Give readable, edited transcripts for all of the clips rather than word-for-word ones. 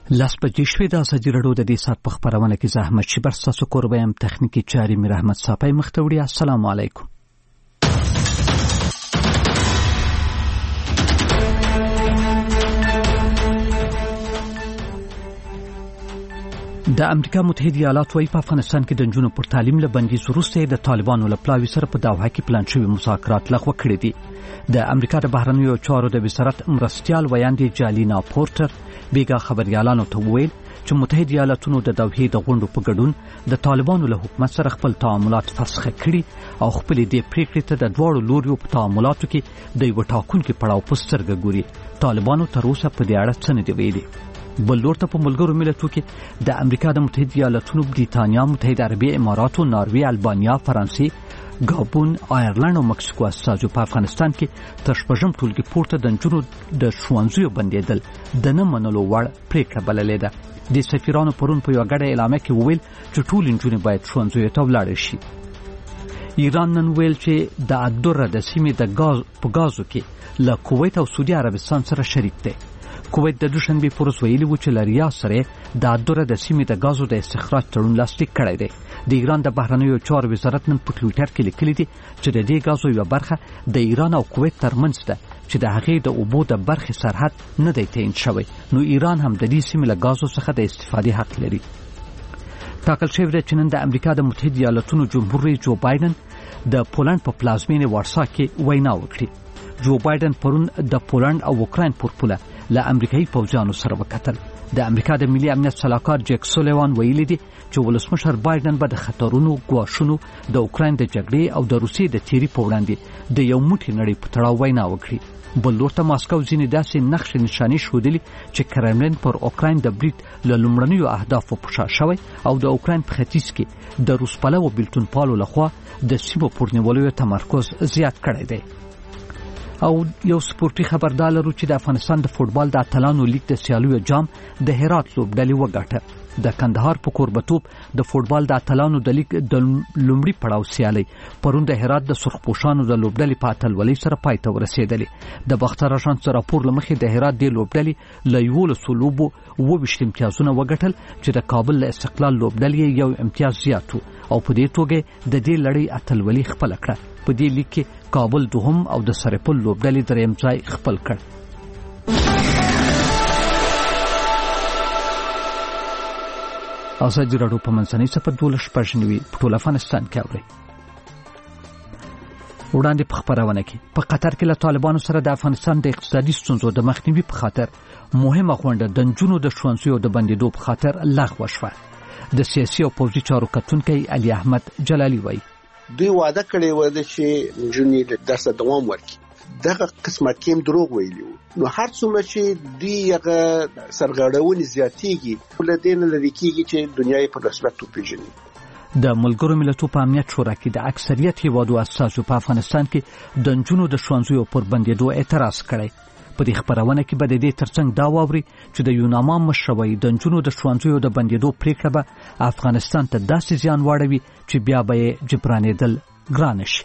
لاس بجې شوې د ازادي راډیو د دې ساعت په خپرونه کې زه احمد شیبر ستاسو کوربه یم. تخنیکي چارې میر احمد صافی مخ ته وړي. السلام علیکم. د امریکا متحده ایالات وايي په افغانستان کې د نجونو پر تعلیم له بندیز وروسته د طالبانو له پلاوي سره په دوحه کې پلان شوي مذاکرات لغوه کړي دي. د امریکا د بهرنیو چارو د وزارت مرستیال ویاندې جالینا پورټر بیګا خبريالانو ته وویل چې متحده ایالاتونو د دوحې د غونډو په ګډون د طالبانو له حکومت سره خپل تعاملات فسخ کړي او خپل دې پریکړې ته د دواړو لوريو په تعاملاتو کې د یو ټاکونکي پړاو په سترګه ګوري. طالبانو تر اوسه په دې اړه څه نه دی ویلي. بل لور ته په ملګرو ملتونو کې د امریکا د متحده ایالاتونو، بریتانیا، متحده عربي اماراتو، ناروې، البانیا، فرانسې، ګابون، آیرلند او مکسیکو استازو په افغانستان کې تر شپږم ټولګي پورته د نجونو د ښوونځیو بندیدل د نه منلو وړ پریکړه بللې ده. د سفیرانو پرون په یوه ګډه اعلامیه کې وویل چې ټول نجونې باید ښوونځیو ته ولاړې شي. ایران نن ویل چې د ادره د سیمې د ګاز په ګازو کې له کویت او سعودي عربستان سره شریک دی. کویت د دوشنبه پر ورځ ویلي و چې له ریاض سره د ادره د سیمې د ګازو د استخراج تړون لاسلیک کړی دی. د ایران د بهرنیو چارو وزارت نن په ټویټر کې لیکلي دي چې د دې ګازو یوه برخه د ایران او کویت ترمنځ ده چې د هغې د اوبو د برخې سرحد نه دی تعیین شوی. نو ایران هم د دې سیمې له ګازو څخه د استفادې حق لري. ټاکل شوی دی چې نن د امریکا د متحده ایالاتونو جمهور رئیس جو بایدن د پولند په پلازمینې وارسا کې وینا وکړي. جو بایدن پرون د پولند او اوکراین پر پوله له امریکایي پوځیانو سره وکتل. د امریکا د ملي امنیت سلاکار جیک سولیوان ویلي دي چې ولسمشر بایدن به د خطرونو ګواښونو د اوکراین د جګړې او د روسیې د تیری په وړاندې د یو موټی نړۍ په تړاو وینا وکړي. بل لور ته ماسکو ځینې داسې نقشې نشانې ښودلي چې کرملین پر اوکراین د برید له لومړنیو اهدافو په شا شوی او د اوکراین په ختیځ کې د روس پلوو بیلتون پالو لخوا د سیمو پر نیولو تمرکز زیات کړی دی. او یو سپورتي خبر دا لرو چې د افغانستان د فوټبال د اتلانو لیګ د سیالیو جام د هرات لوبډلې وګټه. د کندهار په کوربتوب د فوټبال د اتلانو د لیګ د لومړي پړاو سیالي پرون د هرات د سرخپوشانو د لوبډلې په اتلولۍ سره پای ته ورسېدلې. د باختر اژانس راپور لمخې د هرات د لوبډلې له 11 لوبو 22 امتیازونه وګټل چې د کابل له استقلال لوبډلې یو امتیاز زیات او په دې توګه د دې لړۍ اتلولۍ خپل کړه. په دې لیګ کې کابل دوهم او د سرپل لوبډلې دریم ځای خپل کړ. ازادي راډیو په منځنۍ صفحه 12 په ټول افغانستان کې اوري. وړاندې په خبرونه کې په قطر کې له طالبانو سره د افغانستان د اقتصادي ستونزو د مخنیوي په خاطر مهمه غونډه د نجونو د ښوونځیو د بندیدو په خاطر لغوه شوه. د سیاسي او پوځي چارو کتونکی علي احمد جلالي وایي دوی وعده کړی و چې نجونې د درس دوام ورکړي. دغه قسمه کېم دروغ ویلي وو. نو هر څومره چې دوی هغه سرغړونې زیاتېږي له دې نه لرې کېږي چې دنیا یې په رسمیت وپېژني. د ملګرو ملتونو په امنیت شورا کې د اکثریت هیوادو استازو په افغانستان کې د نجونو د ښوونځیو پر بندیدو اعتراض کړی. په دې خبرونه کې به د دې ترڅنګ دا واوري چې د یوناما مشروي د نجونو د ښوونځیو د بندیدو پریکړه به افغانستان ته داسې زیان واړوي چې بیا به یې جبرانېدل ګران شي.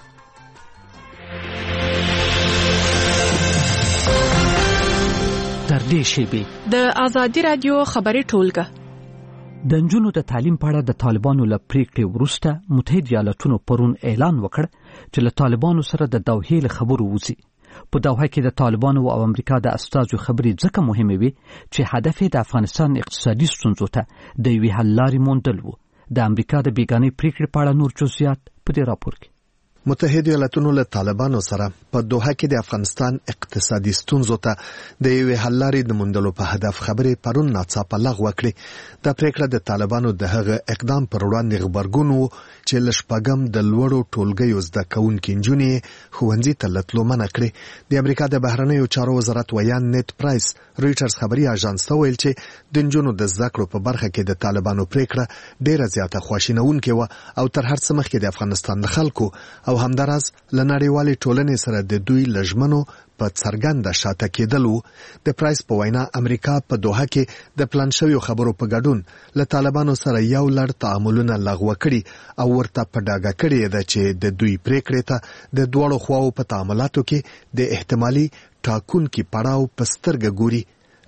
تر دې شیبې د ازادي رادیو خبري ټولګه د نجونو د تعلیم په اړه د طالبانو له پریکړې وروسته متحده ایالاتونو پرون اعلان وکړ چې له طالبانو سره د دوحې له خبرو وځي. په دوحه کې د طالبانو او امریکا د استازو خبرې ځکه مهمه وي چې هدف یې د افغانستان اقتصادي ستونزو ته د یوې حل لارې موندل و. د امریکا د بیګانۍ پریکړې په اړه نور جزئیات په دې راپور کې. متحده ایالاتونو له طالبانو سره په دوحه کې د افغانستان اقتصادي ستونزو ته د یوې حل لارې د موندلو په هدف خبرې پرون ناڅاپه لغوه کړې. دا پریکړه د طالبانو د هغه اقدام پر وړاندې غبرګون و چې له شپږم د لوړو ټولګیو زده کوونکي نجونې ښوونځي ته له تلو منع کړې. د امریکا د بهرنیو چارو وزارت ویان نیت پرایس رویټرز خبري اژانس ته ویل چې د نجونو د زده کړو په برخه کې د طالبانو پریکړه ډیره زیاته خواشینونکې وه او تر هر څه مخکې د افغانستان د خلکو او همداراز له نړیوالې ټولنې سره د دوی لژمنو په څرګنده شاته کېدلو. د پرایس په وینا امریکا په دوحه کې د پلان شویو خبرو په ګډون له طالبانو سره یو لړ تعاملونه لغوه کړي او ورته په ډاګه کړي ده چې د دوی پریکړې ته د دواړو خواو په تعاملاتو کې د احتمالي ټاکونکي پړاو په سترګه ګوري.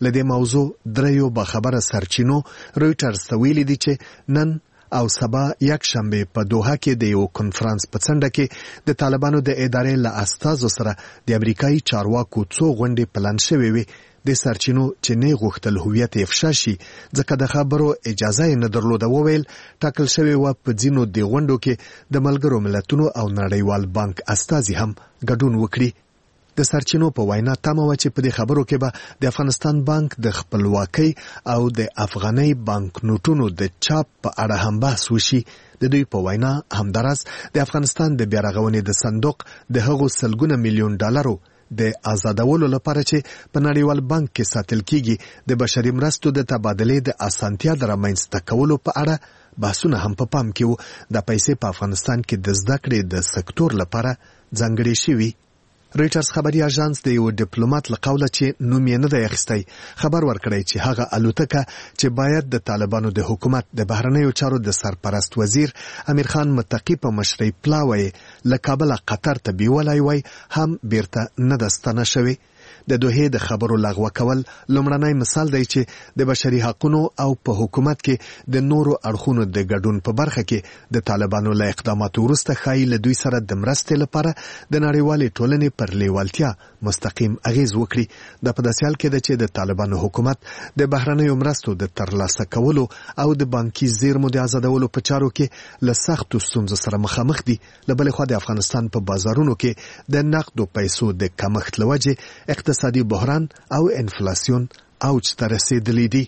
لدې موضوع دریو باخبره سرچینو رويټرز ته ویلي دي چې نن او سبا یک شنبه په دوحه کې د یو کنفرانس په څنډه کې د طالبانو د ادارې له استازو سره د امریکایي چارواکو څو غونډې پلان شوې وي. د سرچینو چې نه غوښتل هویت افشا شي ځکه د خبرو اجازه نه درلوده وویل ټاکل شوی و په ځینو د غونډو کې د ملګرو ملتونو او نړیوال بانک استازي هم ګډون وکړي. د سرچینو په وینا تمه و چې په دې خبرو کې به د افغانستان بانک د خپلواکۍ او د افغاني بانک نوټونو د چاپ په اړه هم بحث وشي. د دوی په وینا همدارس د افغانستان د بیارغونې د صندوق د هغو سلګونه میلیون ډالرو د آزادولو لپاره چې په نړیوال بانک کې ساتل کیږي د بشري مرستو د تبادلې د اسانتیا د رامنځته کولو په اړه بحثونه هم په پام کې وو. د پیسې په افغانستان کې د زده کړې د سکتور لپاره ځانګړې شوي. رويټرز خبري اژانس د یو ډیپلوماټ له قوله چې نوم یې نه دی اخیستی خبر ورکړی چې هغه الوتکه چې باید د طالبانو د حکومت د بهرنیو چارو د سرپرست وزیر امیر خان متقی په مشرۍ پلاوی له کابل قطر ته بیولای وای هم بیرته نه دستانه شوی. د دوحې د خبرو لغوه کول لومړنی مثال دی چې د بشري حقوقو او په حکومت کې د نورو اړخونو د ګډون په برخه کې د طالبانو له اقداماتو وروسته ښایي له دوی سره د مرستې لپاره د نړیوالې ټولنې پر لیوالتیا مستقیم اغیز وکړي. د په داسې حال کې ده چې د طالبانو حکومت د بهرنیو مرستو د ترلاسه کولو او د بانکي زیرمو د آزادولو په چارو کې له سختو ستونزو سره مخامخ دي. له بلې خوا د افغانستان په بازارونو کې د نقدو پیسو د کمښت له وجې اقتصادي بحران او انفلاسیون اوج ته رسیدلی دي.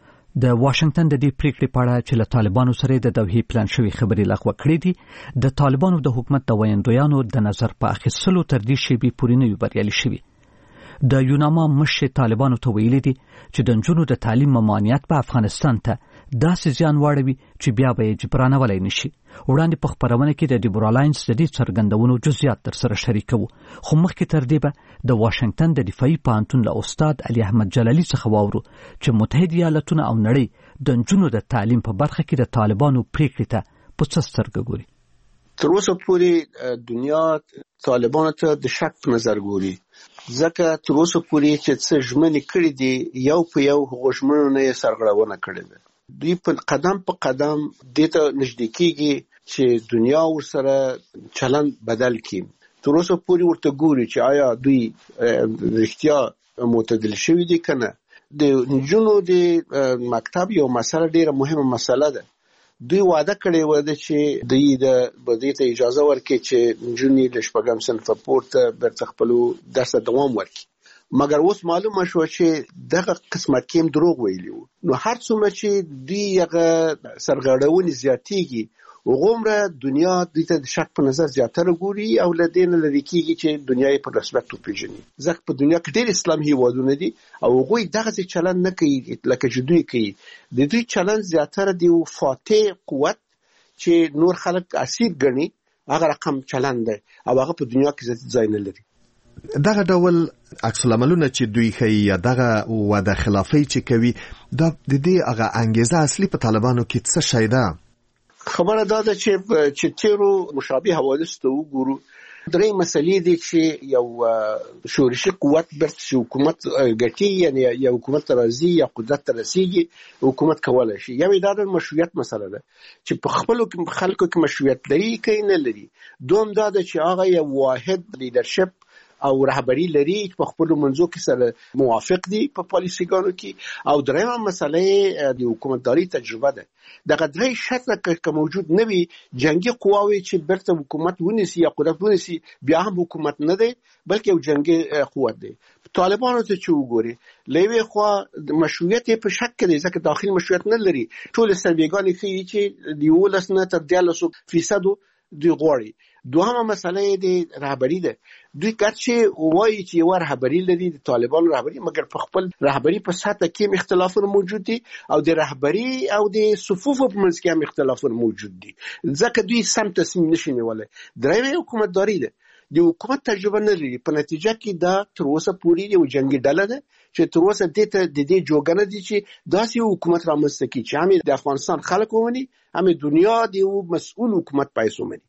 د واشنگټن د دې پریکړې په اړه چې له طالبانو سره د دوحې پلان شوی خبرې لغوه کړې دي د طالبانو د حکومت د ویاندویانو د نظر په اخیستلو تر دې شیبې پورې نه وي بریالي شوي. د یوناما مشر طالبانو ته ویلي دي چې د نجونو د تعلیم ممانعت په افغانستان ته داسې زیان واړوي چې بیا به یې جبرانولی نشي. وړاندې په خپرونه کې د ډیبرالاینس د دې څرګندونو جزئیات در سره شریکوو خو مخکې تر دې به د واشنگټن د دفاعي پوهنتون له استاد علي احمد جلالي څخه واورو چې متحده ایالتونه او نړۍ د نجونو د تعلیم په برخه کې د طالبانو پریکړې ته په څه سترګه ګوري. تر اوسه پورې دنیا طالبانو ته د شک په نظر ګوري ځکه تر اوسه پورې چې څه ژمنې کړې دي یو په یو هغو ژمنو نه یې سرغړونه کړې ده. دوی په قدم دې ته نږدې کېږي چې دنیا ورسره چلند بدل کړي. تر اوسه پورې ورته ګوري چې آیا دوی رښتیا معتدل شوي دي که نه. د نجونو د مکتب یو مسله ډیره مهمه مسله ده. دوی وعده کړې و چې دوی دې ته اجازه ورکړي چې نجونې له شپږم صنفه پورته بیرته خپلو درس ته دوام ورکړي. مګر اوس معلومه شو چې دغه قسمه کېم دروغ ویلي وو. نو هر څومره چې دوی هغه سرغړونې زیاتېږي هغومره دنیا دوی ته د شک په نظر زیاتره ګوري او له دې نه لرې کېږي چې دنیا یې په رسمیت وپېژني. ځکه په دنیا کې ډېر اسلامي هېوادونه دي او هغوی دغسې چلند نه کوي لکه چې دوی کوي. د دوی چلند زیاتره د یو فاتح قوت چې نور خلک اسیر ګڼي هغه رقم چلند دی او هغه په دنیا کې ځای نه لري. دغه ډول عکس العملونه چې دوی ښیي یا دغه وعده خلافۍ چې کوي دا د دې هغه انګیزه اصلي په طالبانو کې څه شی ده؟ خبره دا ده چې تیرو مشابه حوادث ته وګورو. درې مسلې دي چې یو شورشي قوت برت چې حکومت ګټي یعنی یو حکومت راځي یا قدرت ته رسیږي حکومت کولای شي. یو دا د مشروعیت مسله ده چې په خپل خلکو کې مشروعیت لري که نه لري. دوم دا ده چې هغه یو واحد لیدرشپ او رهبری لري په خپل منځو کې سره موافق دي په پالیسیګانو کې. او درېمه مسله د حکومتداري تجربه ده. دغه درې شرطه که موجود نه وي جنگي قواوې چې برته حکومت ونیسي یا قدرت ونیسي بیا هم حکومت نه دی بلکې یو جنگي قوت دی. طالبانو ته چې وګوري له یوې خوا د مشروعیت په شک کې دی ځکه داخلي مشروعیت نه لري. ټولې سروېګانې ښیي چې د 11 نه تر 14% دوی غواړي. دوهمه مسله د رهبری ده. دوی ګرچې وایي چې یو رهبری لري د طالبانو رهبری مګر په خپل رهبری په سطح کې اختلافونه موجود دي او د رهبری او د صفوفو په منځ کې هم اختلافونه موجود دي ځکه دوی سم تصمیم نشي نیولی. درېیمه حکومتداري ده. د حکومت تجربه نه لري. په نتیجه کې دا تر اوسه پورې یو جنگي ډله ده چې تر اوسه د دې جوګه نه دي چې داسې یو حکومت رامنځته کړي چې هم د افغانستان خلک ومني هم دنیا د یو مسؤل حکومت پیسې ومني.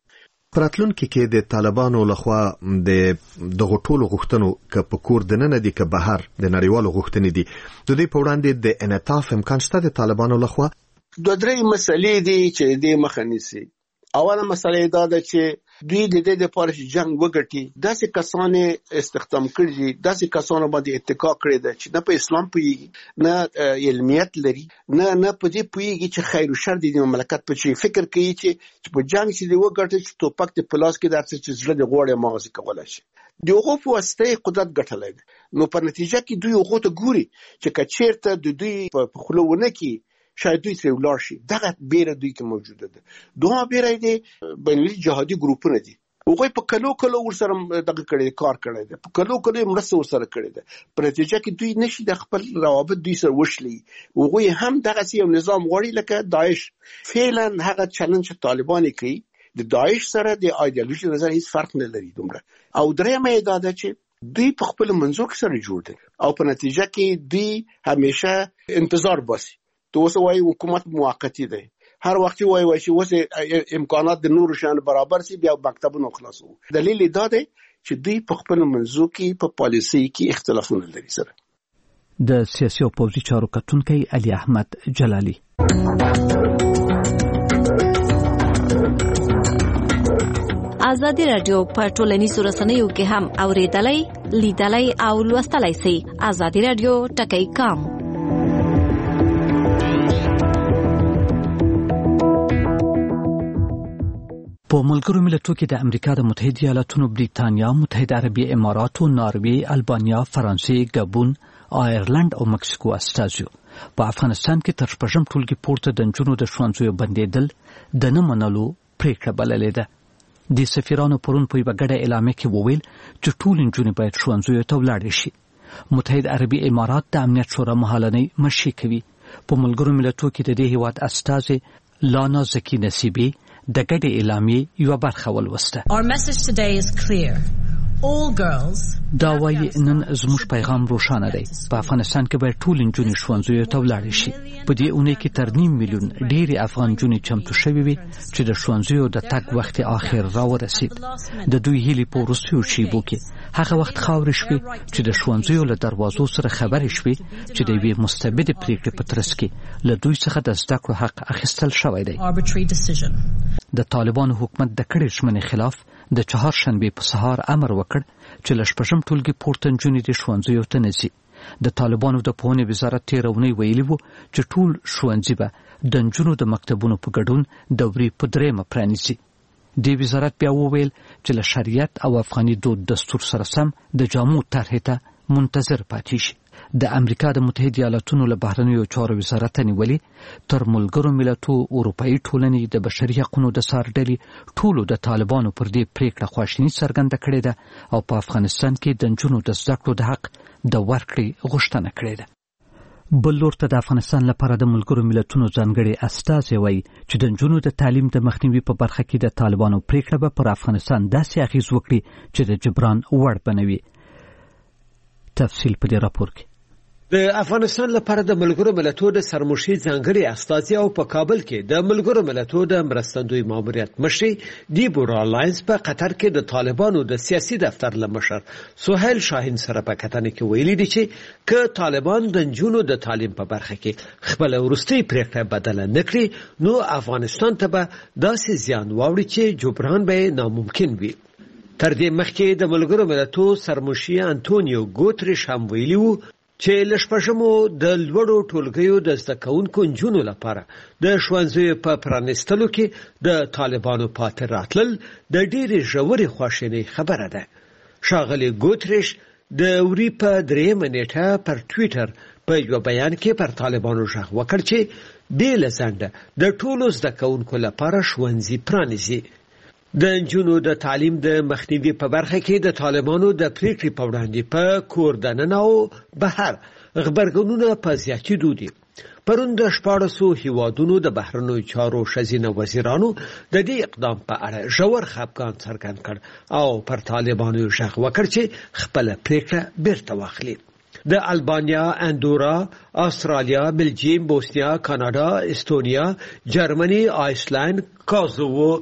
پراتلونکو کې د طالبانو لخوا د دغه ټولو غوښتنو ک په کور دننه دي ک بهر د نړیوالو غوښتنې دي د دې په وړاندې د انعطاف امکان شته د طالبانو لخوا. دوه درې مسلې دي چې د مخه نیسي. اوله مسله دا ده چې دوی د دې لپاره چې جنگ وګټي داسې کسان استخدام کړي، داسې کسان باندې اتکا کړی ده چې نه په اسلام پوهیږي، نه علمیت لري، نه په دې پوهیږي چې خیر او شر د مملکت په چی فکر کوي چې په جنگ چې دی وګټي چې توپک د پلاس کې درڅ چې زړه د غوړې مغز کولای شي دغه په واسطه قدرت ګټلای. نو په نتیجه کې دوی هغه ته ګوري چې کچیرته د دوی په خلونه کې شاید دوی سره ولار شي. دغه بیره دوی کې موجوده ده. دوه بیره دي بینالمللي جهادي ګروپونه دي. هغه په کلو ورسره دغه کړي کار کړي ده، په کلو مرسته ورسره کړي ده. په نتیجه کې دوی نشي د خپل روابط دوی سره وشلي. هغه هم دغه یو نظام غوړي لکه داعش. فعلا هغه چلنج طالبان کوي د داعش سره د ایدئولوژي نظر هیڅ فرق نه لري دومره. او درېمه دا ده چې دوی په خپل منځو سره جوړ دي او په نتیجه کې دوی همیشه انتظار باسي. تو اوس وايي حکومت موقتی دی، هر وخت وايي چې اوس امکانات د نور شان برابر سي بیا مکتبونو خلاصو. دلیل دا دی چې دوی په خپل منځو کې په پالیسي کې اختلافونه لري سره. د سیاسي او پوځي چارو کتونکي علي احمد جلالي. ازادي رادیو په ټولنیزو رسنیو کې هم اوریدلای، لیدلای او لوستلای شئ. ازادي رادیو ټکی کام. په ملګرو ملتونو کې د امریکا د متحده ایالاتونو، بریتانیا، متحده عربي اماراتو، ناروې، البانیا، فرانسې، ګابون، آیرلند او مکسیکو استازیو په افغانستان کې تر شپږم ټولګي پورته د نجونو د ښوونځیو بندیدل د نه منلو پریکړه بللې ده. د سفیرانو پرون په یوه ګډه اعلامیه کې وویل چې ټول نجونې باید ښوونځیو ته ولاړې شي. متحده عربي امارات د امنیت شورا مهالنۍ مشري کوي. په ملګرو ملتونو کې د دې هیواد استازې لانا زکی نصیبی د ګډې اعلامیې یوه برخه ولوسته. دا وایي نن زموږ پیغام روښانه دی. په افغانستان کې باید ټول نجونې ښوونځیو ته ولاړې شي. په دې اونۍ کې تر 9 میلیون ډېرې افغان نجونې چمتو شوې وي چې د ښوونځیو د تګ وخت آخر راورسید. د دوی هیلې په وروستیو شیبو کې هغه وخت خاورې شوې چې د ښوونځیو له دروازو سره خبرې شوې چې د یوې مستبدې پریکړې په ترڅ کې له دوی څخه د زده کړو حق اخیستل شوی دی. د طالبانو حکومت د کړې ژمنې خلاف د چهارشنبې په سهار امر وکړ چې له شپږم ټولګي پورته نجونې د ښوونځیو ته نه ځي. د طالبانو د پوهنې وزارت تېره اونۍ ویلي و چې ټول ښوونځي به د نجونو د مکتبونو په ګډون دورې په 3 پرانیزي. د وزارت بیا وویل چې له شریعت او افغاني دود دستور سره سم د جامو طرحې ته منتظر پاتې شي. د امریکا د متحده ایالاتونو له بهرنیو چارو وزارت نیولې تر ملګرو ملتونو، اروپایي ټولنې، د بشري حقوقو د څار ډلې ټولو د طالبانو پر دې پریکړه خواشیني څرګنده کړې ده او په افغانستان کې د نجونو د زده کړو د حق د ورکړې غوښتنه کړې ده. بل لور ته د افغانستان لپاره د ملګرو ملتونو ځانګړي استازی وایي چې د نجونو د تعلیم د مخنیوي په برخه کې د طالبانو پریکړه به پر افغانستان داسې اغیز وکړي چې د جبران وړ بنوي. تفصیل په دې راپور کې. د افغانستان لپاره د ملګرو ملتونو د سرمشي ځانګړي استازی او په کابل کې د ملګرو ملتونو د مرستندوی ماموریت مشر دیبورا لاینز په قطر کې د طالبانو د سیاسي دفتر لمشر سهیل شاهین سره په کتنه کې ویلي دي چې که طالبان د نجونو د تعلیم په برخه کې خپل ورستي پریکړه بدله نکړي نو افغانستان ته به داسې زیان واوړي چې جبران به ناممکن وي. تر دې مخکې د ملګرو ملتونو سرمشي انټونیو ګوتریش هم ویلي وو چې لشپږمو د لوړو ټولګیو د زده کوونکو نجونو لپاره د ښوونځیو په پرانیستلو کې د طالبانو پاتې راتلل د ډېرې ژورې خواشینۍ خبره ده. ښاغلي ګوتریش د وري په 3 نیټه پر ټویټر په یو بیان کې پر طالبانو ژغ وکړ چې بې له ځنډه د ټولو زده کوونکو لپاره ښوونځي پرانیزي. د نجونو د تعلیم د مخنیوي په برخه کې د طالبانو د پریکړې په وړاندې په کور دننه او بهر غبرګونونه په زیاتېدو دي. پرون د 14 هیوادونو د بهرنیو چارو ښځینه وزیرانو د دې اقدام په اړه ژور خفګان څرګند کړ او پر طالبانو ژغ وکړ چې خپل پریکړه بیرته واخلي. د البانیا، اندورا، استرالیا، بلجیم، بوسنیا، کاناډا، استونیا، جرمني، آیسلند، کوزوو،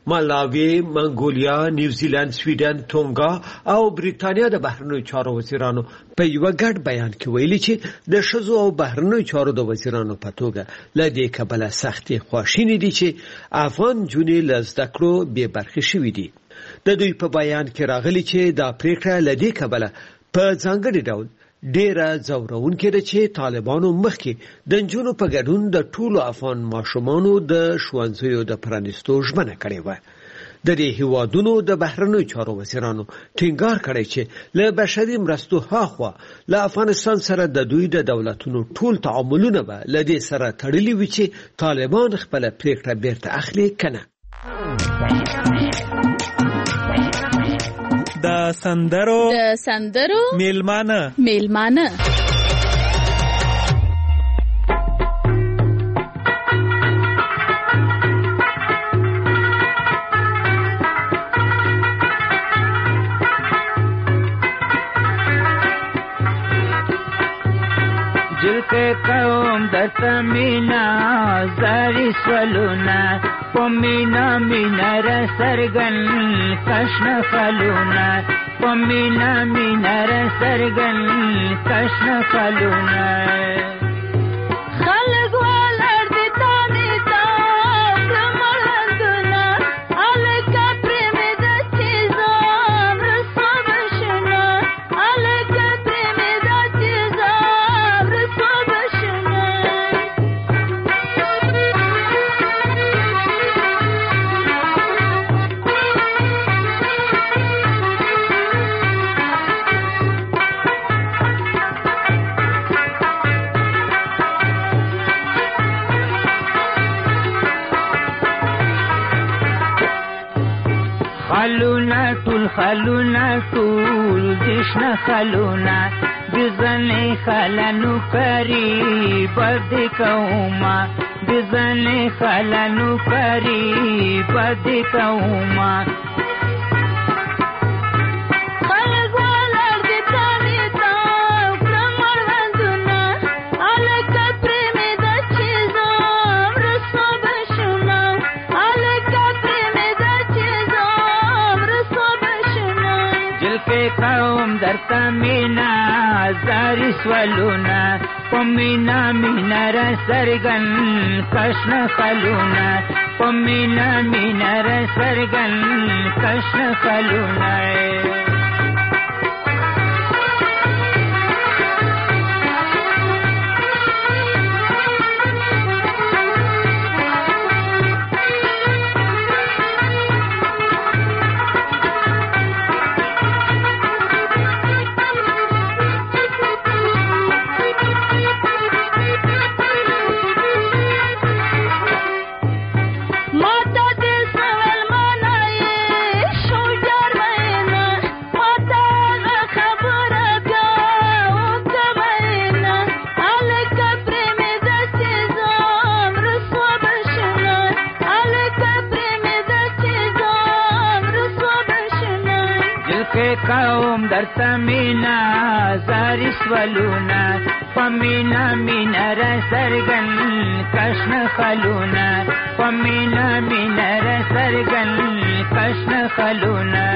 مالاوی، منګولیا، نیوزیلند، سویډن، تونګا او بریټانیا د بهرنیو چارو وزیرانو په یو ګډ بیان کې ویلي چې د ښځو او بهرنیو چارو د وزیرانو په توګه له دې کبله سختې خواشینې دي چې افغان نجونې له زده کړو بې برخې شوي دي. د دوی په بیان کې راغلي چې دا پریکړه له دې کبله په ځانګړي ډول ډیره ځورونکې ده چې طالبانو مخکې د نجونو په ګډون د ټولو افغان ماشومانو د ښوونځیو د پرانیستو ژمنه کړې وه. د دې هیوادونو د بهرنیو چارو وزیرانو ټینګار کړی چې له بشري مرستو هاخوا له افغانستان سره د دوی د دولتونو ټول تعاملونه به له دې سره تړلي وي چې طالبان خپله پریکړه بیرته اخلي که نه. د سندرو میلمانه جلکه قوم درته مینا زاری سولونا پمینا مینا را سرگن کشن خلونا پمینا مینا را سرگن کشن خلونا خلق والر دی تانی تا کمالندونا علکا پریمی دا چیزام رسو بشنا علکا پریمی دا چیزام رسو بشنا خلونا طول دشنا خلونا بزنی خلانو کری بد کوما بزنی خلانو کری بد کوما قوم درتا مینا زاری سولونا پمینا مینا را سرگن کشن خلونا پمینا مینا را سرگن کشن خلونا قوم درتا مینا زاری سولونا پمینا مینا را سرگن کشن خلونا پمینا مینا را سرگن کشن خلونا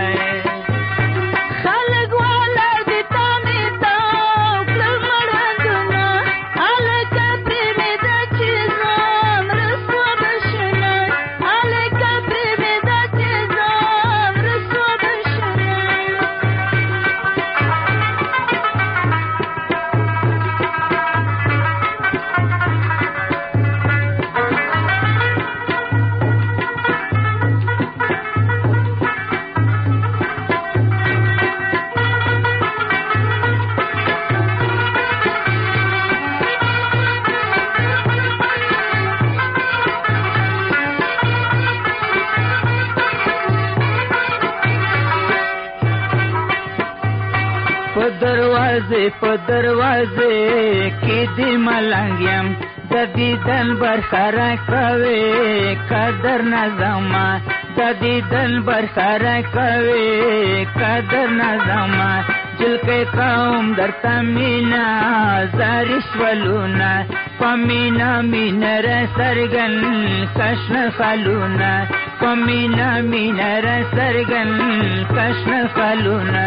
په دروازه کې دی ملنګ یم د دیدن برخره کوي قدر نظما د دیدن برخره کوي قدر نظما جلکه قوم درته مینا زاری سولونا پمینا مینر سرګن کشن خلونا پمینا مینر سرګن کشن خلونا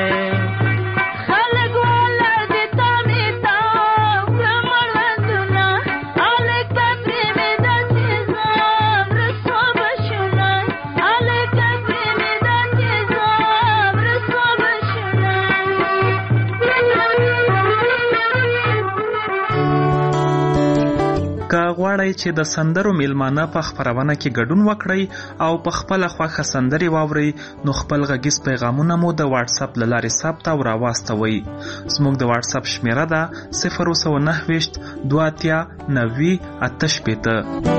غواړئ چې د سندرو میلمانه په خپرونه کې ګډون وکړئ او په خپل خوښه سندرې واورئ نو خپل غږیز پیغامونه مو د واتس اپ له لارې ثبت او راواستوئ. زموږ د واتس اپ شمیره ده 029 2 90 88.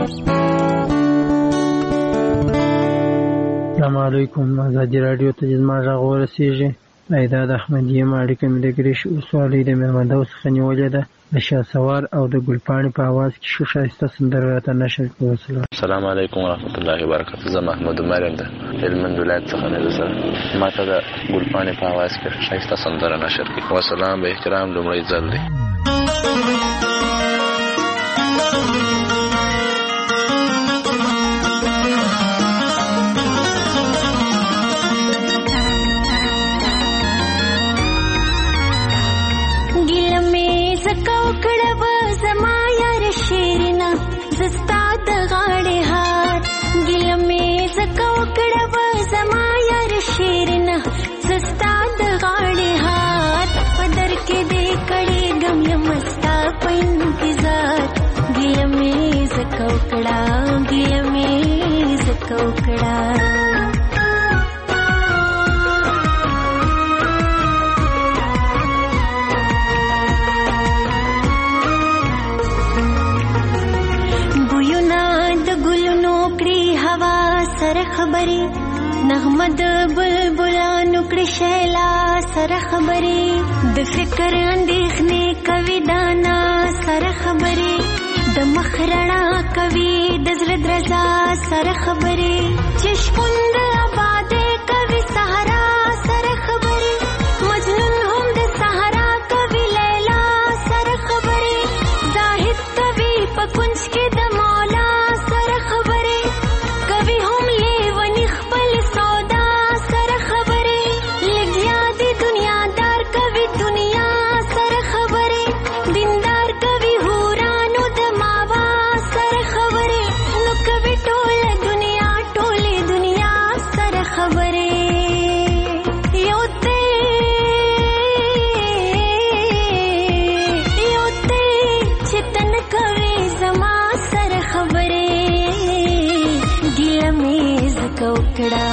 السلام علیکم. ازادي رادیو ته زما غږ ورسیږي. ایداد احمدیه ماړیکه مې د ګریش اوسوالۍ د مېرمندو څخه نیولې ده. د شاسوار او د ګلپاڼې په आवाज کې ښه ښایسته سندره راته نشر کړو. السلام علیکم ورحمت الله وبرکاته. زه محمود عمر یم د هلمند ولایت څخه نه زه ماته د ګلپاڼې په आवाज کې ښایسته سندره نشر کړو. والسلام به احترام لومړی ځل دی. نغمه د بلبلانو کړي شیلا سره خبرې د فکر اندېښنې کوي دانا سره خبرې د مخ رڼا کوي د زړه درزا سره خبرې چې شپون د آبادۍ کوي صحرا سره خبرې مجنون هم د صحرا کوي لیلا سره خبرې زاهد کوي په کونج کې د مولا سره خبرې کوي هم لیونی خپل سودا سره خبرې لګیا دی دنیادار کوي دنیا سره خبرې دیندار کوي هورانو د ماوا سره خبرې نو کوي ټوله دنیا سره خبرې یو ته چې تن کوي زما سره خبرې ګیله مې زکه وکړه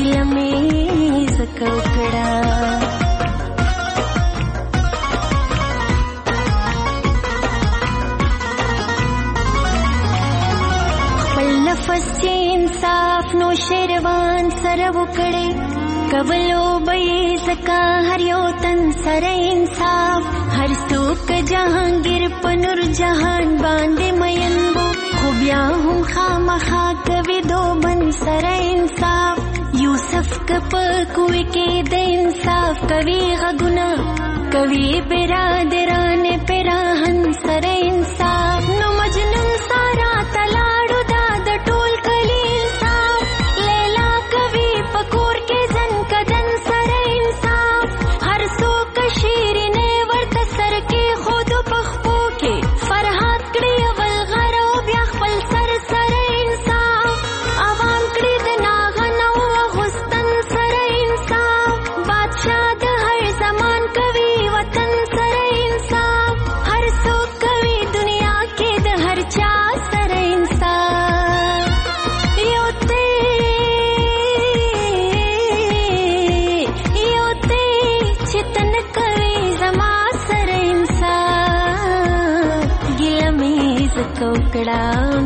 خپل نفس چې انصاف نو شیروان سره وکړي کولو به زکه هر یو تن سره انصاف هر څوک جهانگیر په نور جهان باندې مین وو خو بیا هم خامخا کوي دوبن سره انصاف یوسف کپ کوي کې د انصاف کوي غږونه کوي برادران پراهن سره انصاف نو مجنون سارا تلاړو دا د ټول کلی انصاف لیلا کوي پکور کې ځن کدن سره انصاف هر څوک شیرینه ورته سر کې خود پخپو کې فرحات کړي اول غرو بیا خپل سر سره انصاف عوام کړي د ناغنو غستن سره انصاف بادشاہ د هر زمان کوي وطن سره انصاف هر څوک کوي دنیا کې د هر چا سره انصاف یو ته چې تن کوي زما سره انصاف ګیله مې زکه وکړه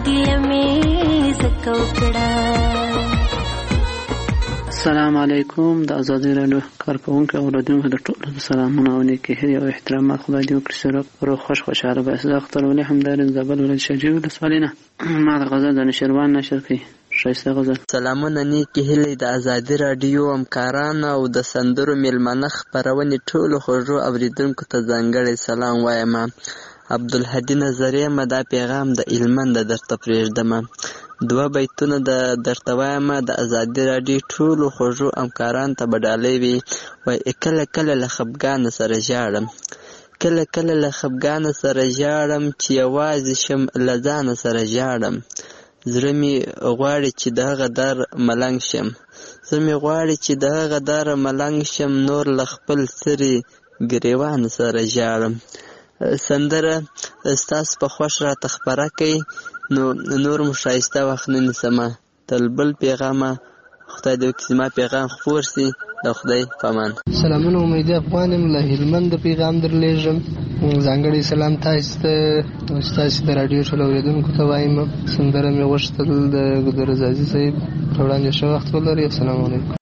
السلام علیکم. د ازادي راډیو کارکونکو او اوریدونکو د ټولو سلامونه او نیکي هدیه او احترامات خدای دې وکړي سره روغ خوشاله به زه اختر ولي همدار زبل ولې شجیو د سوالینه ما د غزل د نشروان نشر کړي شایسته غزل. سلامونه نیکي هلي د ازادي راډیو همکاران او د سندرو میلمنه خبرونه ټولو خوږو اوریدونکو ته ځانګړی سلام وایم. عبدالهادي نظریه ما دا پیغام د هلمند درته پرېږدمه. 2 بیتونه درته وایم. د ازادي راډیو ټولو خوږو همکارانو ته به ډالۍ وي. وایي کله کله له خفګانه سره ژاړم، کله کله له خفګانه سره ژاړم، چې یوازې شم له ځانه سره ژاړم. زړه مې غواړي چې د هغه در ملنګ شم، زړه مې غواړي چې د هغه در ملنګ شم، نور له خپل سرې ګریوان سره ژاړم. سندره ستاسو په خوښ راته خپره کړئ، نو نور مو ښایسته وخت نه نیسمه. تل بل پیغامه خدای دې وکړي زما پیغام خپور سي. د خدای په امان. سلامونه، امیدي افغان یم له هلمند پیغام درلېږم. ځانګړی سلام تاسو ته، ستاسو د راډیو ټولو اورېدونکو ته وایم. سندره مې غوښتل د ګلرزازي صاحب په وړاندې ښه وخت ولرئ. السلام علیکم.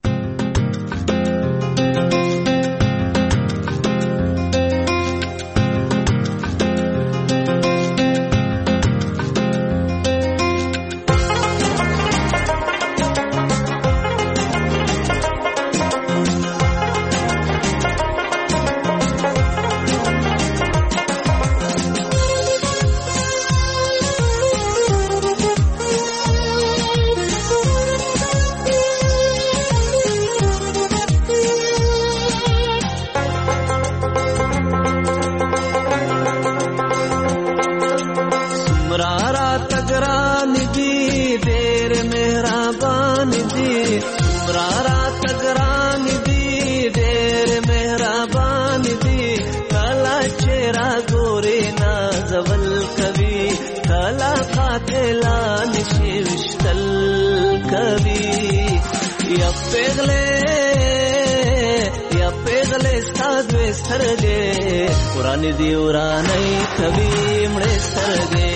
ورانی دی ورانی کبھی مڑے سترگے،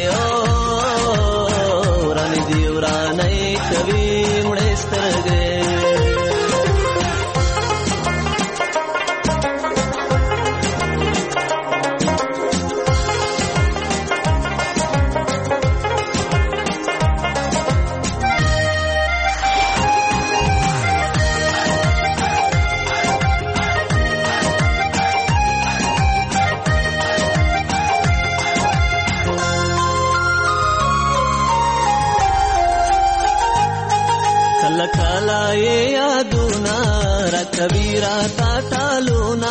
ورانی دی ورانی کبھی مڑے سترگے. کبیرا تا ټالونا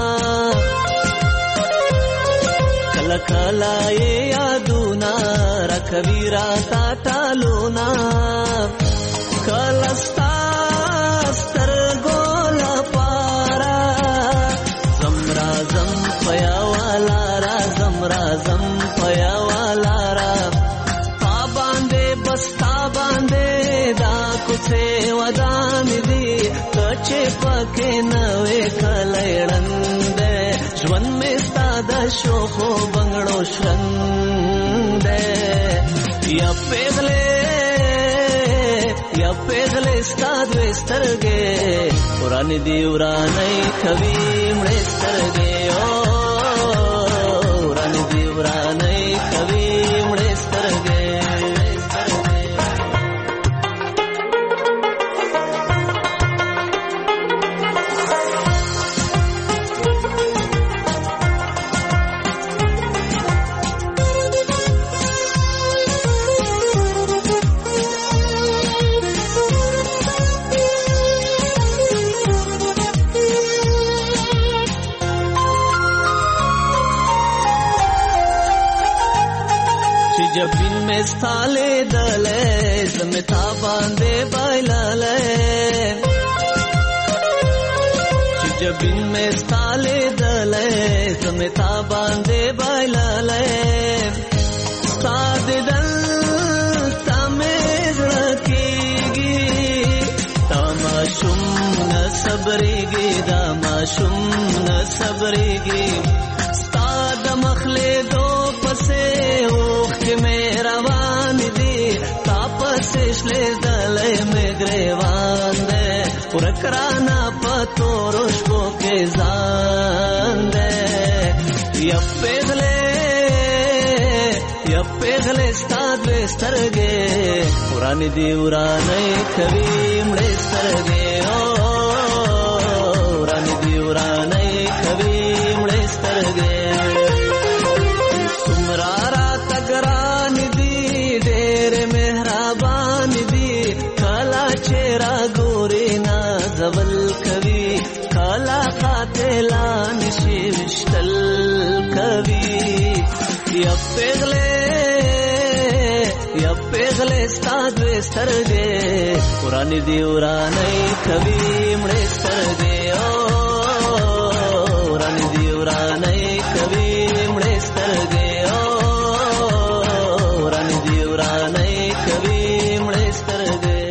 کلا کلا یادونا را کبیرا تا ټالونا کلا ستر ګولا پارا زمرا زم پیا والا را زمرا زم پیا والا را تا باندې بستا باندې دا کوڅه ودان دي چې پکې نوې کلېړند ژوند مې ساده شو خو بنگړو شرند یا پیغلې ستاد سترګې ورانې دی ورانې کوي مړې سترګې ورانې دی ورانې کوي مړې سترګې. जबिन में स्थाले दले जमता बांधे बाइलाले जबिन में स्थाले दले जमता बांधे बाइलाले साद दल तमेज रखेगी तमाशुम न सबरेगी दामाशुम न सबरेगी साद मखले दो पसे में रवान दी तापस ले दले में ग्रेवान दे पुरकराना पतो रोशको के जान दे यप्पेगले स्ताद स्तरगे पुरानी दी उराने कभी मड़े स्तरगे पुरानी दी उराने कभी मड़े स्तरगे پیغلې ستاد سترګې وران دی ورانې کوي مړې سترګې وران دی ورانې کوي مړې سترګې وران دی ورانې کوي مړې سترګې.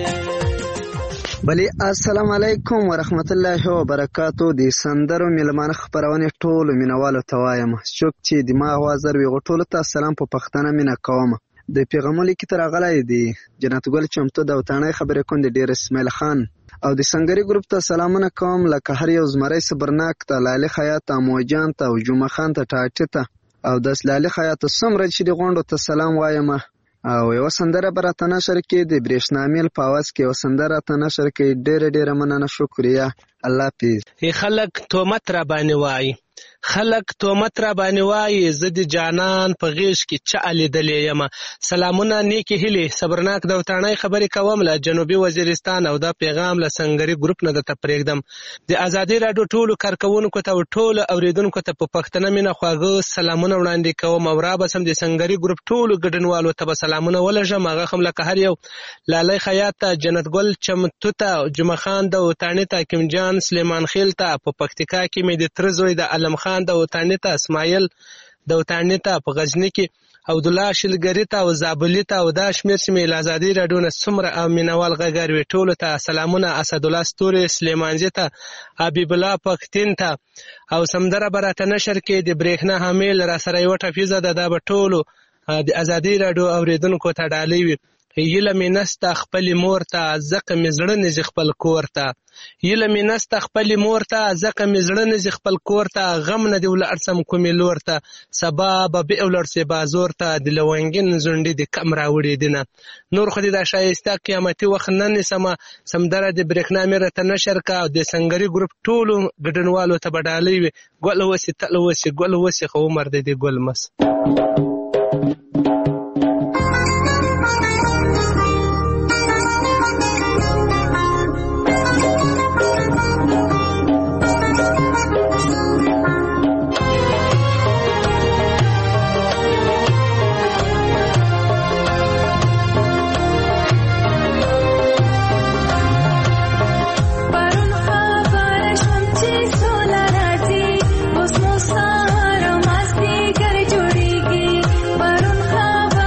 بلی السلام علیکم ورحمت الله وبرکاتو. د سندرو میلمانه خبرونه ټولو مینوالو ته وایم څوک چې دماغ وازر وي ټولو ته سلام په پښتنه مینا کوم. د پیغمبر لیک تر غلای دی جنت ګل چمتو د وطنۍ خبرې کوم د ډیر اسماعیل خان او د سنگری ګروپ ته سلامونه کوم لکه هر یو زمری صبرناک ته لاله خیاط اموجان ته او جمعه خان ته ټاټه ته او د لاله خیاط سمره چې د غونډو ته سلام وایم. او یو سندره برته نشر کې د برېښنامیل په आवाज کې یو سندره ته نشر کې ډېر مننه شکریا الله پیز. خلک تومت را باندې وای خلک تومت را باندې وای زه د جانان په غیش کې چا لیدلې یم. سلامونه نیکی هلي صبرناک د وطنۍ خبرې کوم له جنوبي وزیرستان او دا پیغام له سنگری ګروپ نه د تپریږدم. د ازادي راډیو ټولو کارکونکو ته او ټولو اوریدونکو ته په پښتنه مینه خواږه سلامونه وړاندې کوم او را بسم د سنگری ګروپ ټولو ګډنوالو ته سلامونه ولژم. هغه هم لکه هر یو لاله خیاط ته جنت ګل چمتو ته جمعه خان د وطنۍ ته حکیم جان سلیمان خیل ته په پکتیکا کې مې د ترزوی د علم خان د وطنۍ ته اسماعیل د وطنۍ ته په غزنی کې عبد الله شلګری ته او زابلی ته او دا شمیر چې مې آزادي راډیو نه څومره مینوال غږر وی ټولو ته سلامونه. اسد الله ستوري سلیمانزی ته حبیب الله پختین ته او سمدره برته نشر کې د برېښنا حامل را سره یو ټفیزه ده به ټولو د آزادي راډیو اوریدونکو ته ډالۍ وي. یله مې نسته خپل مور ته زکه مې زړه نه خپل کور ته یله مې نسته خپل مور ته زکه مې زړه نه خپل کور ته غم نه دی ول ارسم کومې لور ته سبا به اولر سي بازور ته د لونګین زونډې د کم راوړې دینه نور خو دې د شایسته قیامتي وخت نن سمدره د برېښنا مې رته نشر کا د سنگری ګروپ ټولو ګډنوالو ته بدالې وي ګل وسی تل وسی ګل وسی خو عمر دې ګل مس. Barun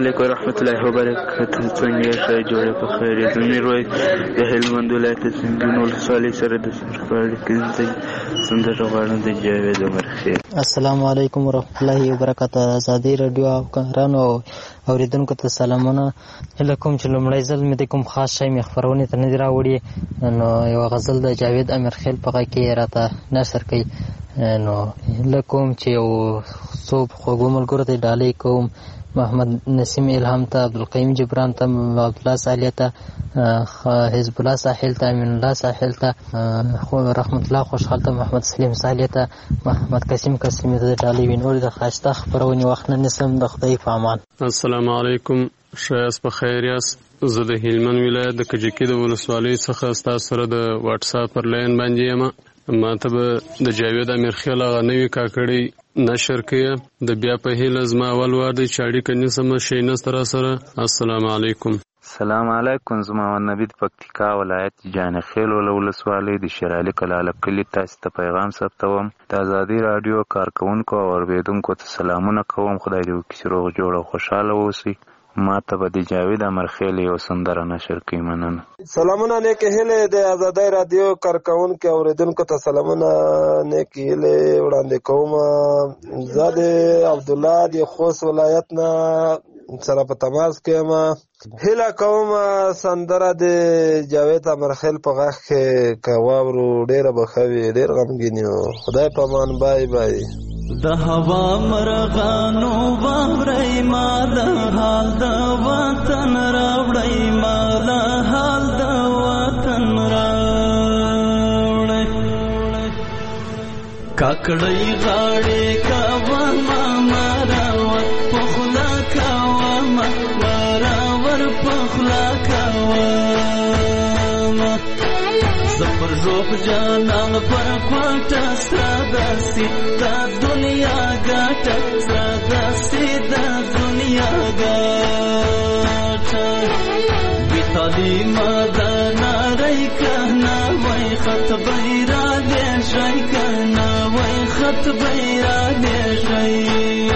علیکم ورحمت الله وبرکاته. څنګه یې جوړه په خیر یې زمیر وای د هلمند ولایت سنګین ولسوالۍ سره د سرپاړ کې سندره غواړم د جاوید مرخی. السلام علیکم ورحمت الله وبرکاته. ازادي رادیو افغانانو اوریدونکو ته سلامونه. لکم چې لومړی ځل مې د کوم خاص شی مې خبرونه ته نه دی راوړي، نو یو غزل د جاوید امیرخیل په غږ کې راته نشر کړي. نو لکم چې یو څو خوږو ملګرو ته ډالۍ کوم، محمد نسیم الهام ته، عبدالقیم جبران ته، عبدالله صالح ته، حزب الله ساحل ته، امین الله ساحل ته، رحمت الله خوشحال ته، محمد سلیم صالح ته، محمد قاسم قاسمی ته ډالۍ وي. نور د ښایسته خپرونې وخت نه نیسم. د خدای په امان. السلام علیکم. ښه یاست؟ په خیر یاست؟ زه د هلمند ولایت د کجکي د ولسوالۍ څخه ستاسو سره د واټساپ پر لاین باندې یم. ما ته به د جاوید امیرخیل هغه نوي کاکړۍ نشر کړي. د بیا په هیله زما اول وار دی چې اړیکه نیسم شي نسته را سره. السلام علیکم. السلام علیکم. زما نبی د پکتیکا ولایت جانخیل ولسوالۍ د شیرعلي کلاله کلي تاسو ته پیغام ثبتوم. د ازادي رادیو کارکونکو او اوریدونکو ته سلامونه کوم. خدای دې وکړي چې روغ جوړ او خوشحاله اوسئ. ما ته به د جاوید امیرخیل یو سندره نشر کړي. مننه. سلامونه نیک هیله د ازادي رادیو کارکونکو او اوریدونکو ته سلامونه نیک هیله وړاندې کوم. زه د عبدالله د خوست ولایت نه سره په تماس کې یم. هیله کوم سندره د جاوید امیرخیل په غږ کې که واورو ډېره به ښه وي. ډېر غمګین یو. خدای په امان. بای بای. د هوا مرغانو واورئ ما د حال د وطن راوړئ، ما د حال د وطن راوړئ. کاکړۍ غاړې کوه ما مراور په خوله کوه ما مراور په خوله کوه ما. زپر روپ جانان پر کوټه سره داسې دا دنیا ګټه سره داسې دا دنیا ګټه. بې تعلیمه دا نړۍ که نه وای خط به را لېږئ، که نه وای خط به را لېږئ.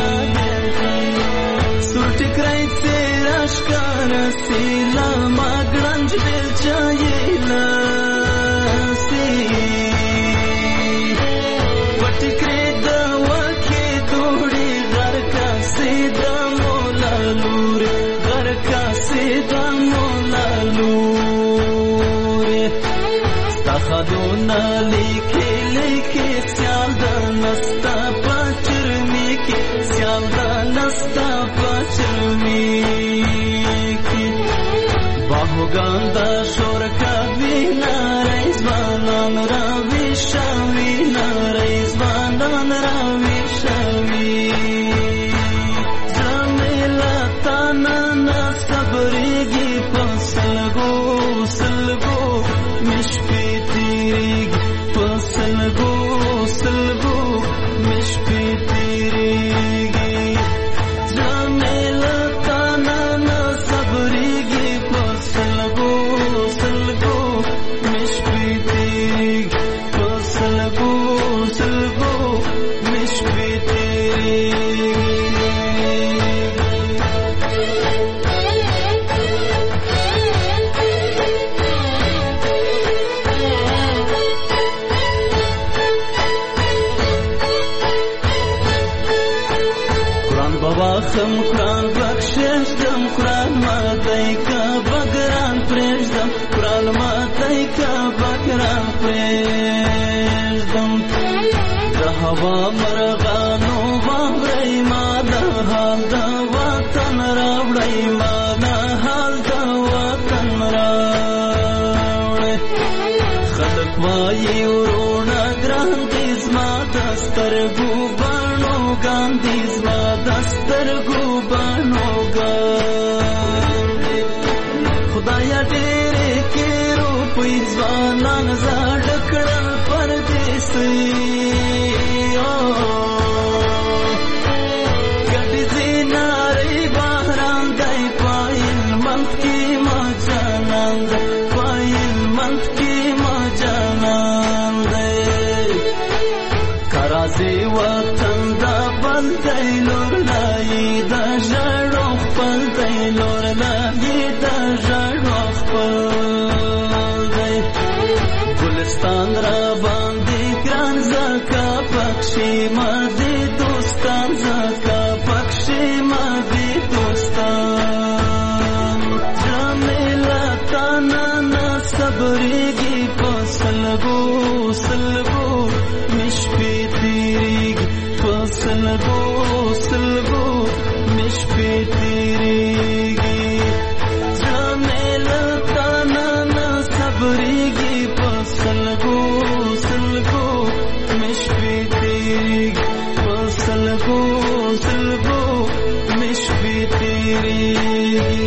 سور ټکری څېره ښکاره سي له ما ګړنج بېلچه یې خدونا لیکي لیکي سیال د نستا پچرمی کی، سیال د نستا پچرمی کی. باهوګان د شور کوي نارای ځوانان راوي شوي، نارای ځوانان راوي شوي. زمیلا تانا نصبرېږي په سلګو سلګو مشپې سلګو سلګو مشپې تیریږي. جمیله تانا نه صبرېږي په سلګو سلګو مشپې تیریږي، په سلګو سلګو مشپې تیریږي. واخم قرآن بخششدم، قرآن ماتی که بگران پریشدم، قرآن ماتی که بگران پریشدم. د هوا مرغانو واورئ ما د حال د وطن راوړئ، ما د حال د وطن راوړئ. خلک وایي ورونه ګران دي زما د سترګو بڼو ګان دي، زما د سترګو بڼو ګان دي. خدایا ډېرې کې روپۍ ځوانان زاړه کړل پردیسۍ. ګډې زینارې باران دی پایل منځ کې ما جانان دی، پایل منځ کې ما جانان دی. کرازي وطن دا بل دی لور لای دا ژړو خپل دی، لور لهي د ژړو خپل دی ګلستان را باندې ګران زکا پکشي مدي دوستان زکا پکشي مدي دوستان جمیلا تانا نا صبرېږي په سلګو سلګو مشپې تیریږي په سلګو سلګو مشپې تیریږي جمیلا تانا نا صبرېږي په سلګو سلګو مشپې تیریږي په سلګو سلګو مشپې تیریږي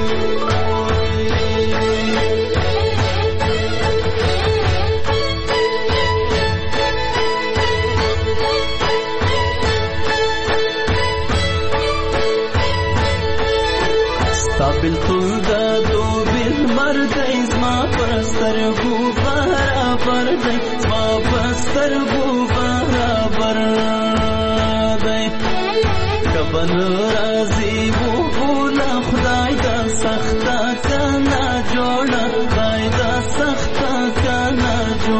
بالکل دا دو بالمر دی زما پسترګو برابر دی زما پسترګو برابر دی کبن راضي وو بولا خدای دا سخته کنا جوړه خدای دا سخته کنا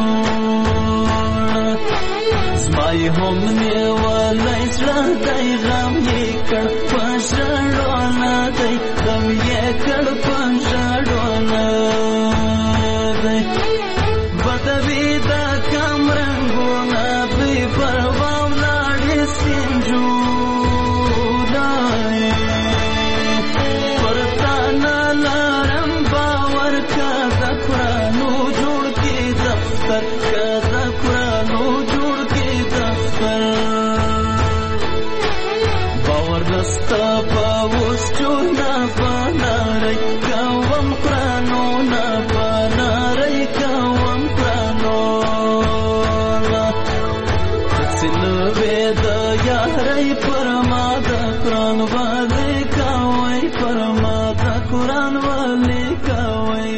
جوړه زما یې هم نیولای زړه دی غم یې کړ په ژړونه دی غم یې کړ په ژړونه دی بدوي دا کم رنګونه بې پروا ولاړې سینجونه پر تا نه لرم باور که د قرانو جوړ کې دفتر که د قرانو جوړ کې دفتر باور نستا په اوس چونه پنارئ کوم قرانو نه پنارئ کوم قرانو داسې نه وې د یارۍ پر ما د قران والې کوئ پر ما د قران والې کوئ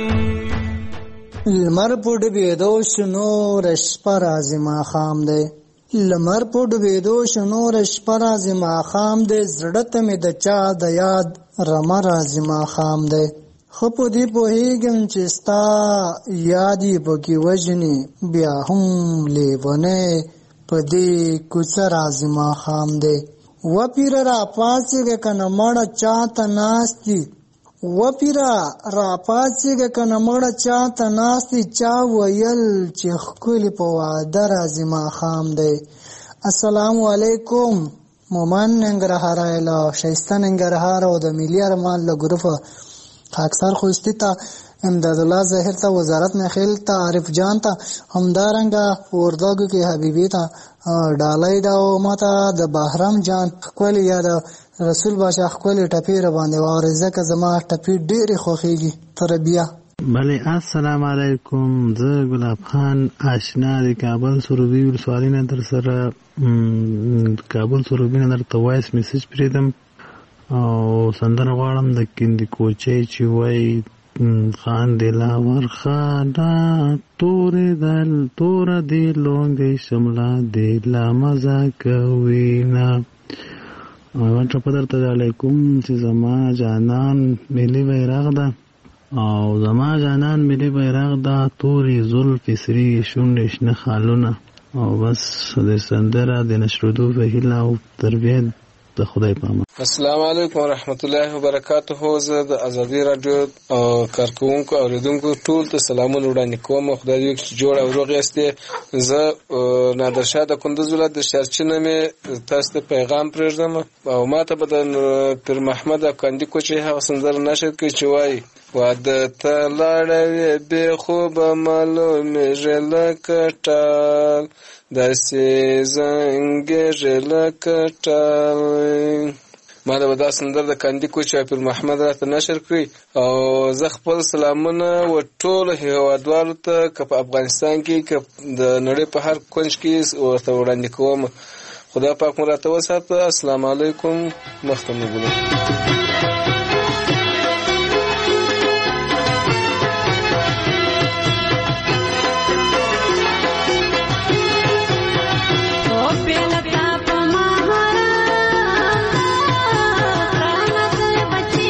لمر په ډوبېدو شنو شپه راځي ماښام دی لمر په ډوبېدو شنو شپه راځي ماښام دی زړه ته مې د چا د یاد رمه راځي ماښام دی ښه په دې پوهېږم چې ستا یاد یې پکې وژني بیا هم لیونی په دې کوڅه راځي ماښام دی و پیره راپاڅېږه که نه مړه چا ته ناست دي و پیره راپاڅېږه که نه مړه چا ته ناست دي چا ویل چې ښکلي په واده راځي ماښام دی السلام علیکم مومن ننګرهار له ښایسته ننګرهار او د ملي ارمان له ګروپه خاکسار خوستی ته امداد الله ظاهر ته وزارت نخیل ته عارف جان ته همدارنګه وردګو کې حبیبي ته ډالۍ دا او ماته د بهرام جان ښکلي یا د رسول باشا ښکلي ټپې را باندې واورې ځکه زما ټپې ډېرې خوښېږي تر بیا بله السلام علیکم زه ګلاب خان آشنا د کابل سروبي ولسوالۍ نه در سره کابل سروبي نه درته وایس میسج پرېږدم او سندره غواړم د کندي کوچۍ چې وایي خان دی لا ورخانا توره دی لونګۍ شمله دی لا مزه کوینا ټپه درته ډالۍ کوم چې زما جانان ملي بیرغ ده او زما جانان ملي بیرغ ده تورې زلفې سرې شونډې شنه خالونه او بس د سندره د نشردو په هیله او تربیت د خدای په امان. السلام علیکم ورحمت الله وبرکاته. زه د ازادي رادیو کارکونکو اوریدونکو ټول ته سلامونه وړاندې کوم. خدای دې چې جوړ او روغ یاستئ. زه نادرشاه د کندوز ولایت د شارچینه مې تاسو ته پیغام پرېږدم او ماته به د پیر محمد کندي کوچۍ هغه سندره نشر کړي چې وایي واده ته لاړوې بې خوبه معلومېږي لکه ټال داسې زنګېږي لکه ټال. ما د دا سندره د کندي کوچۍ او پیر محمد راته نشر کړي او زه خپل سلامونه و ټولو هېوادوالو ته که په افغانستان کې که د نړۍ په هر کونج کې ورته وړاندې کوم. خدا پاک مو راته وساته. السلام علیکم. مخته مو ګلو. بچی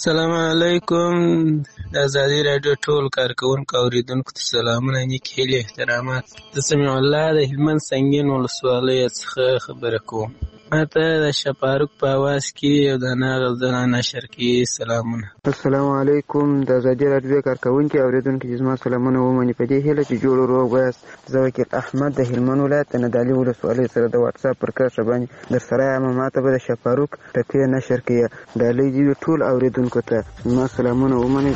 السلام علیکم. د ازادي راډیو ټول کارکونکو اوریدونکو ته سلامونه، نیک هیلې، احترامات. زه سمیع الله د هلمند سنګین ولسوالۍ څخه خبره کوم. ماته د شپاروک په اواز کې یو دانه غزل نشر کې سلامونه. السلام علیکم. د ازادي راډیو کارکونکو اوریدونکو چې زما سلامونه ومني، په دې هیله چې جوړ روغ وایاست. زه وکیل احمد د هلمند ولایت د ندالي ولسوالۍ سره د واتس اپ پر کرښه باندې درسره یم. ماته به د شپاروک ټپې نشر کې ډالۍ دي ټول اوریدونکو ته زما سلامونه ومني.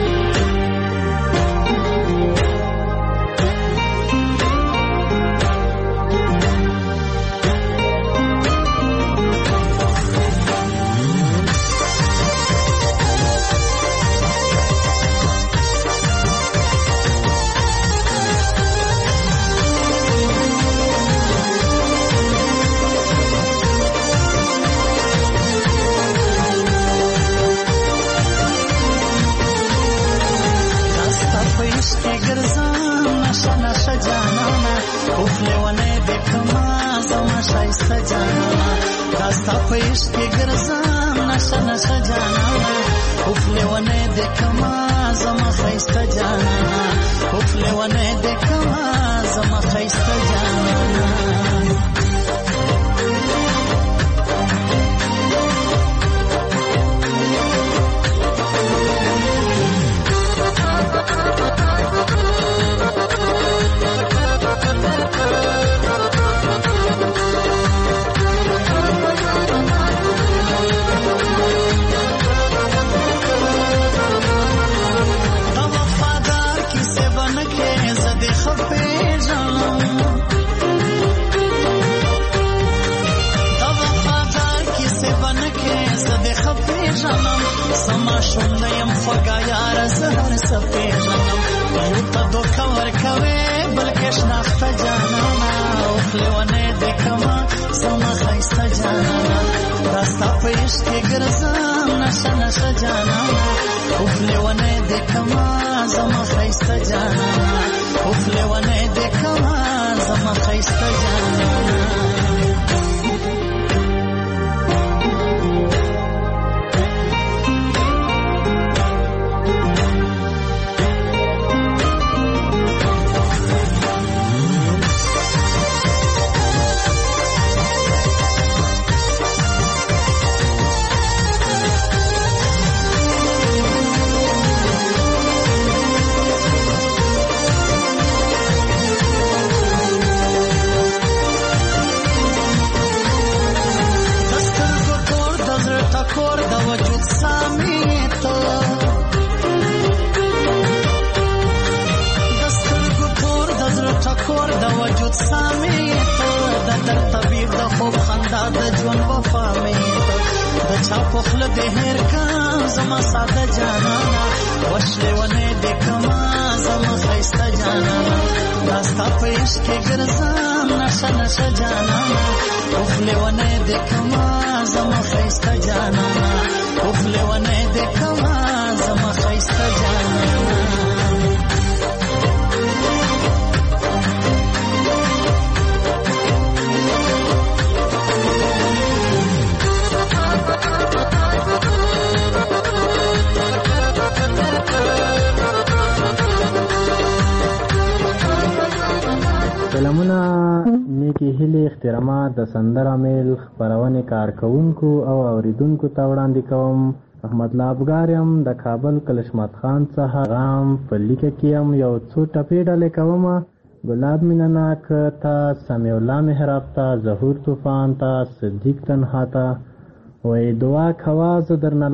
سلامونه، نیکی هیلې، احترامات د سندره میل خپرونې کارکونکو او اوریدونکو ته وړاندې کوم. احمد الله افګار یم د کابل کلشمات خان څخه. غام په لیکه کې یم یو څو ټپې ډالې کوم. ګلاب مینناک ته، سمیع الله محراب ته، ظهور طوفان ته، صدیق تنها ته وایي دعا کوه زه درنه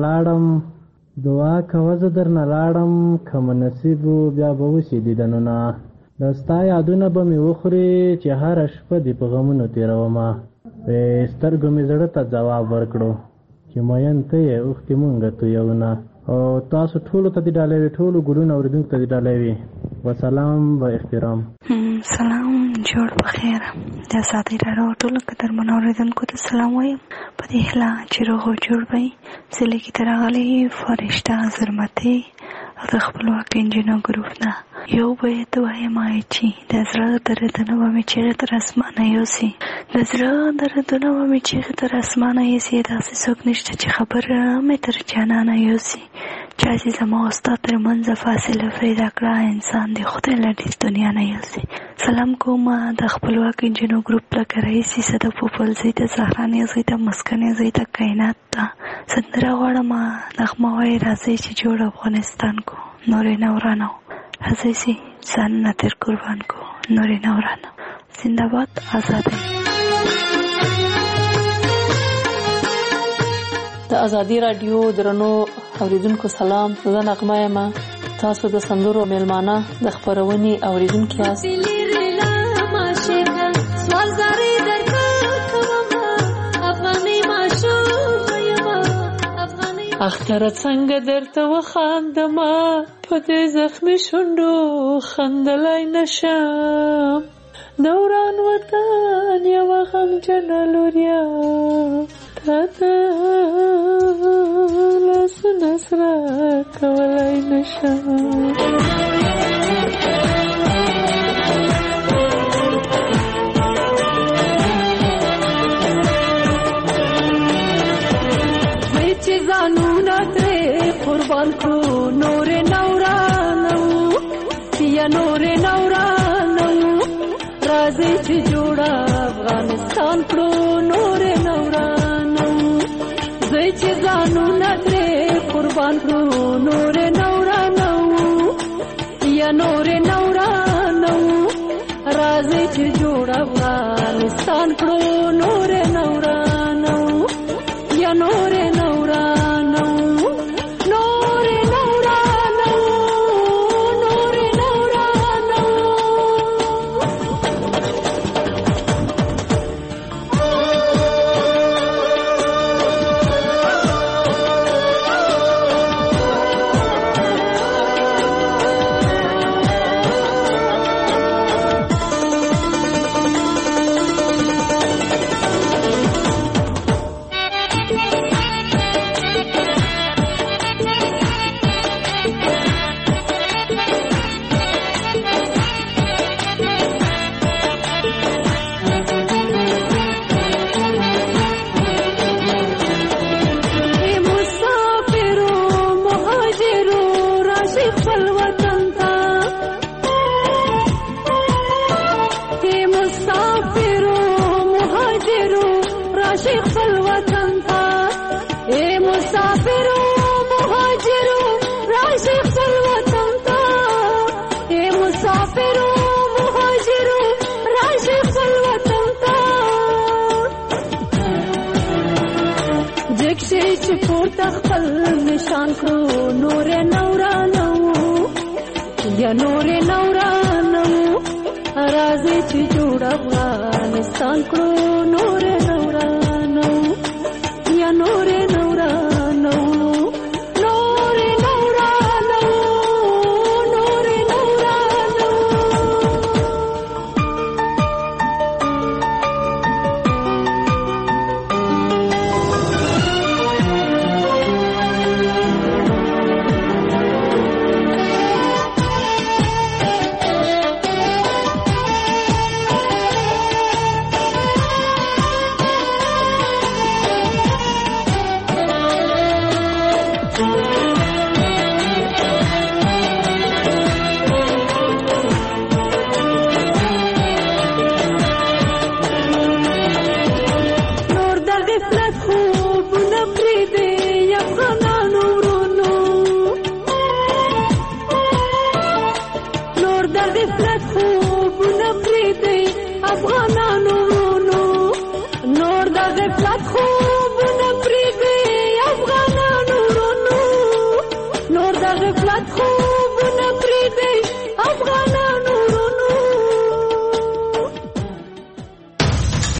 لاړم که مو نصیب بیا به وشي دیدنونه. د ستا یادونه به مې وخوري چې هره شپه دې په غمونو تېرومه. سترګو مې زړه ته ځواب ورکړو چې مین ته یې اوښکې مونږه تویونه. او تاسو ټولو ته دې ډالۍ وي، ټولو ګلونو اورېدونکو ته دې ډالۍ وي. وسلام و احترام. سلام، جوړ بخیر. د ازادۍ راډیو ټولو قدرمنو اورېدونکو ته سلام وایم په دې هیله چې روغ او جوړ به یې. زه لیکې ته راغلی فرشته زرمتې او د خپلواک انجینو ګروپ نه یو بیت وایم چې د زړه دردونه به مې چیغې تر اسمانه یوسي. له زړه دردونه به مې چیغې تر اسمانه یوسي، داسې څوک نشته چې خبره مې تر جانانه یوسي. چا چې زما او ستا تر منځه فاصله پیدا کړه، انسان دې خدای له دې دنیا نه یوسي. سلام کوم د خپلواک انجنو ګروپ لکه رئیسي صدف پوپلزۍ ته، زهرا نیزۍ ته، مسکن نیزۍ ته، کائنات ته سندره غواړم نغمه وایي راځئ چې جوړ افغانستان کو نورې نورانو، راځئ چې ځانونه تر قربان کو نورې نورانو. زنده‌باد آزادۍ. د ازادي راډیو درنو اوریدونکو سلام، زه نغمه یم. تاسو د سندرو میلمانه د خپرونې اوریدونکي یاست. اختره څنګه درته وخاندمه، په دې زخمي شونډو خندلای نشم. دوران وطن یوه غمجنه لوریا، تا ته لاسونه سره کولای نشم. چې ځانونه ترې قربان کړو نورې نورانو، یا نورې نورانو، راځي چې جوړه افغانستان کړو نورې نورانو. زه چې ځانونه ترې قربان کړو نورې نورانو، یا نورې نورانو، راځي چې جوړه افغانستان کړو نورې نورانو، یا نورې نورانو. پورته خپل نشان کړو نورې نورانو، یا نورې نورانو، راځي چې جوړ افغانستان کړو